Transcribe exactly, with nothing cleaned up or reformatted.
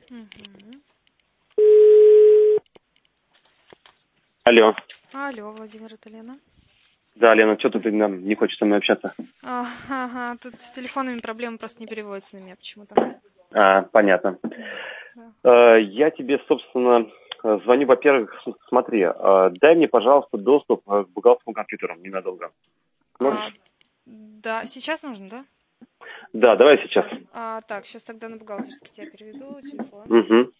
Мгм. Алло. Алло, Владимир, это Лена. Да, Лена, что ты нам не хочешь со мной общаться? А, ага, тут с телефонами проблемы просто не переводятся на меня почему-то. А, понятно. Да. Э, Я тебе, собственно, э, звоню, во-первых, с- смотри, э, дай мне, пожалуйста, доступ э, к бухгалтерскому компьютеру ненадолго. А, Можешь? да, сейчас нужно, да? Да, давай сейчас. А, так, сейчас тогда на бухгалтерский тебя переведу, телефон. Угу.